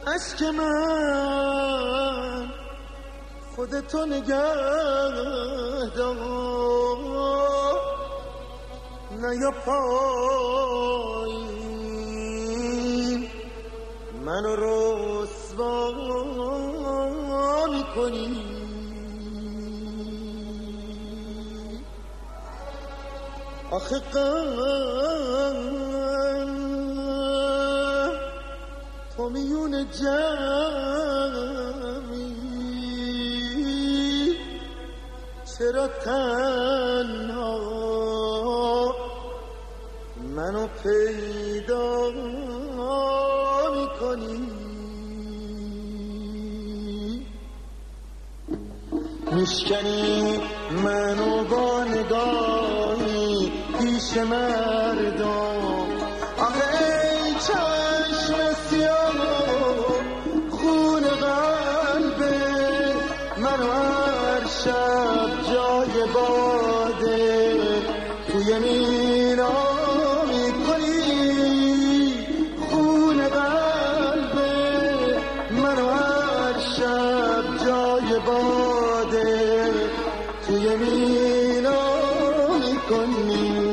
اشک من خودتو نگه دار، نیا پایین منو رسوا میکنی. آخه تو میون جمعی، چرا تنها منو پیدا میکنی؟ میشکنی منو با نگاهی پیش مردم. آخه ای چشم سیاه خون قلبه منو هر شب جای باده توی مینا میکنی. خون قلبه منو هر شب جای باده توی مینا میکنی.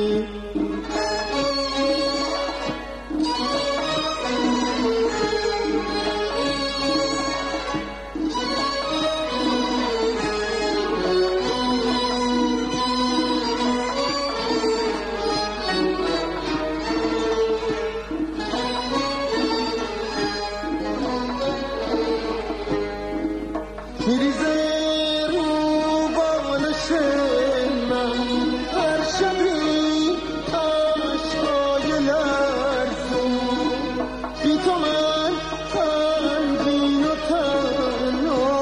میریزه رو بالش من هر شبی عشقای لرزون، بی تو من غمگین و تنها،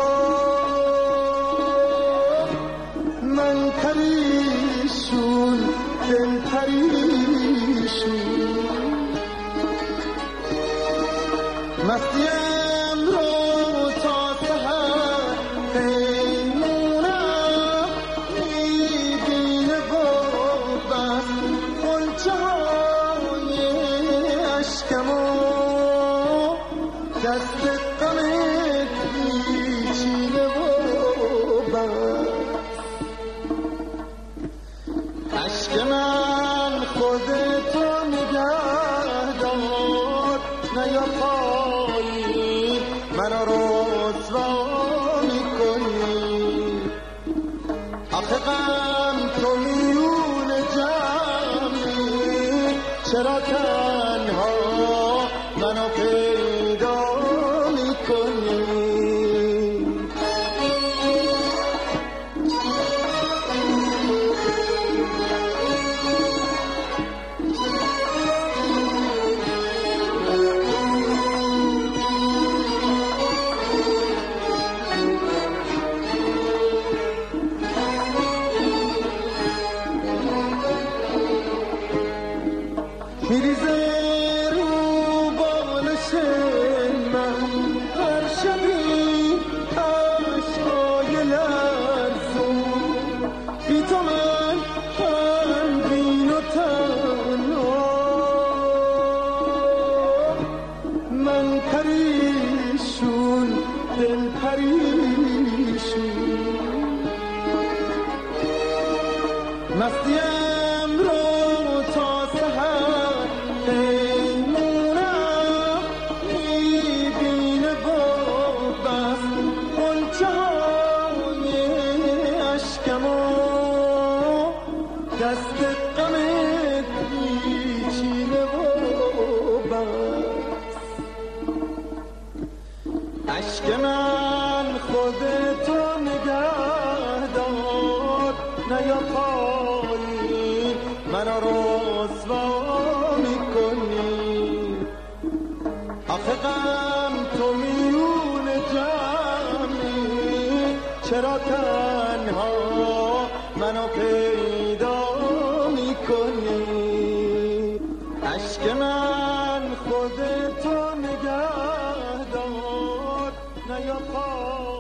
من پریشون دل پریشون. مستیم رو تا سحر پیمونم میبینه و بس خلچه های عشقمو دست غمت میچینه و بس. عشق من خودتو نگه دار، نیا پایین منو رسوا میکنی. آخه غم تو میون جمعی، چرا تنها منو پیدا میکنی؟ میریزه رو بالش من هر شبی عشقای لرزون، بی تو من غمگین و تنها، من پریشون دل پریشون. مستیم رو تا سحر پیمونم میبینه و بس خلچه های عشقمو دست غمت میچینه و بس. عشق من خودتو نگه دار، نیا پایین منو رسوا میکنی. آخه غم تو میون جمعی، چرا تنها منو پیدا میکنی؟ عشق من خودتو نگه دار، نیا پایین